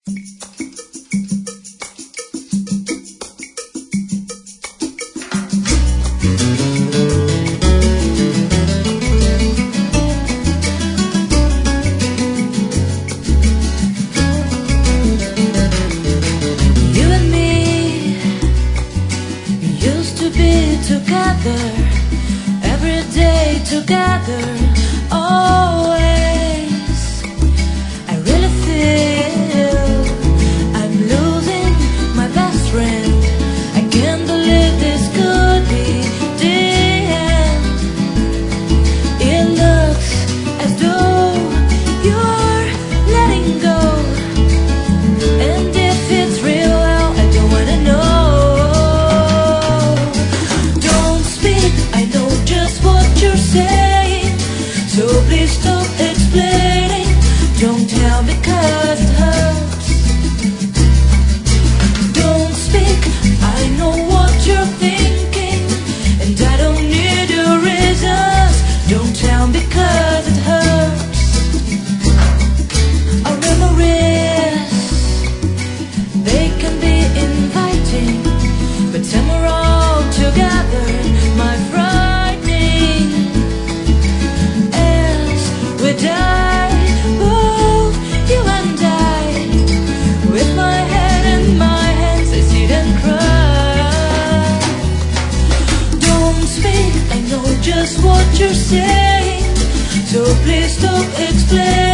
Together, every day together, always. I really feel I'm losing my best friend. I can't believe this could be the end. It looks as though you're letting go, and if it's real, well, I don't wanna know. So please stop explaining. Don't tell because it hurts. Don't speak, I know what you're thinking, and I don't need your reasons. Don't tell because it hurts. Our memories, they can be inviting, but when we're all together, my friend, we die, both you and I. With my head in my hands, I sit and cry. Don't speak, I know just what you're saying, so please stop explaining.